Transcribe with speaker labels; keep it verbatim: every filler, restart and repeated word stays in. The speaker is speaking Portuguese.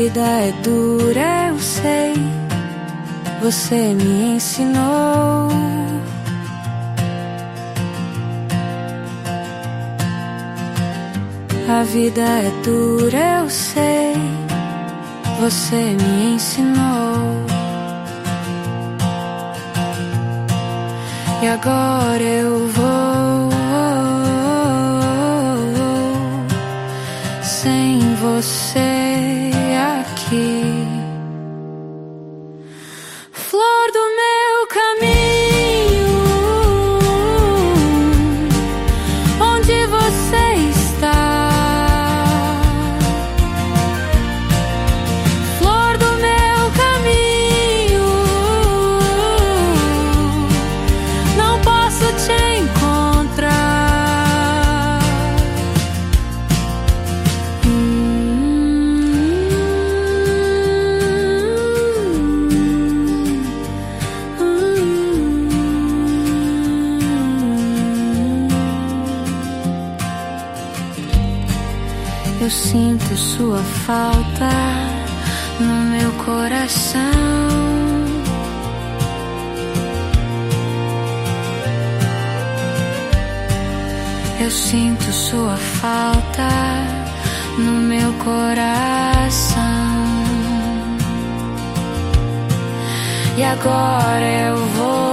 Speaker 1: vida é dura, eu sei, você me ensinou. A vida é dura, eu sei, você me ensinou. E agora eu vou sem você aqui. Flor do meu caminho, onde você está? Flor do meu caminho, não posso te encontrar. Eu sinto sua falta no meu coração. Eu sinto sua falta no meu coração. E agora eu vou